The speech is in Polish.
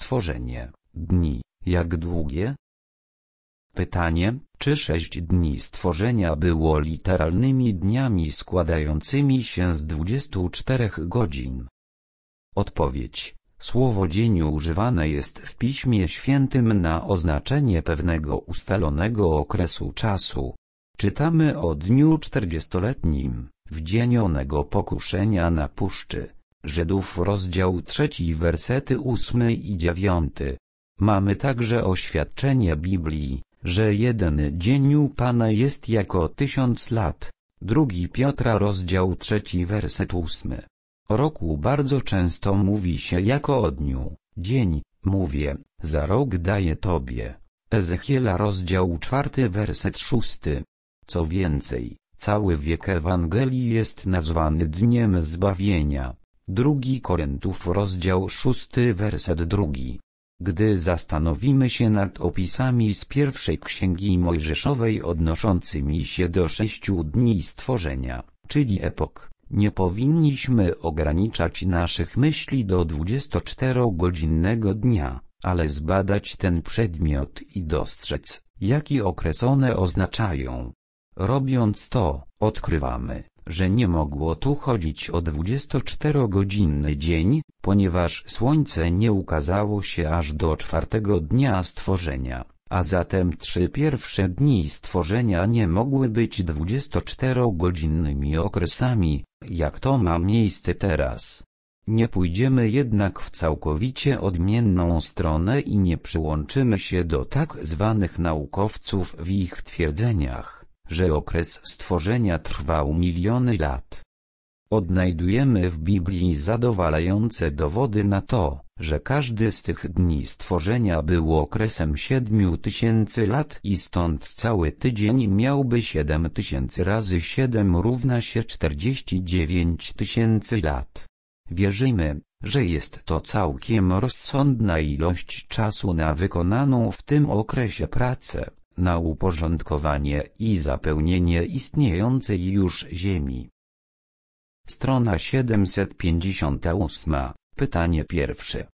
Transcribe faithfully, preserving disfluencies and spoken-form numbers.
stworzenie. Dni, jak długie? Pytanie, czy sześć dni stworzenia było literalnymi dniami składającymi się z dwudziestu czterech godzin? Odpowiedź. Słowo dzień używane jest w Piśmie Świętym na oznaczenie pewnego ustalonego okresu czasu. Czytamy o dniu czterdziestoletnim, w dzień onego pokuszenia na puszczy. Żydów rozdział trzeci wersety ósmy i dziewiąty. Mamy także oświadczenie Biblii, że jeden dzień u Pana jest jako tysiąc lat. Drugi Piotra rozdział trzeci werset ósmy. O roku bardzo często mówi się jako o dniu. Dzień, mówię, za rok daję Tobie. Ezechiela rozdział czwarty werset szósty. Co więcej, cały wiek Ewangelii jest nazwany dniem zbawienia. Drugi Koryntów rozdział szósty werset drugi. Gdy zastanowimy się nad opisami z pierwszej księgi Mojżeszowej odnoszącymi się do sześciu dni stworzenia, czyli epok, nie powinniśmy ograniczać naszych myśli do dwudziestoczterogodzinnego dnia, ale zbadać ten przedmiot i dostrzec, jaki okres one oznaczają. Robiąc to, odkrywamy, że nie mogło tu chodzić o dwudziestoczterogodzinny dzień, ponieważ słońce nie ukazało się aż do czwartego dnia stworzenia, a zatem trzy pierwsze dni stworzenia nie mogły być dwudziestoczterogodzinnymi okresami, jak to ma miejsce teraz. Nie pójdziemy jednak w całkowicie odmienną stronę i nie przyłączymy się do tak zwanych naukowców w ich twierdzeniach, że okres stworzenia trwał miliony lat. Odnajdujemy w Biblii zadowalające dowody na to, że każdy z tych dni stworzenia był okresem siedmiu tysięcy lat i stąd cały tydzień miałby siedem tysięcy razy siedem równa się czterdzieści dziewięć tysięcy lat. Wierzymy, że jest to całkiem rozsądna ilość czasu na wykonaną w tym okresie pracę, na uporządkowanie i zapełnienie istniejącej już ziemi. Strona siedemset pięćdziesiąt osiem. Pytanie pierwsze.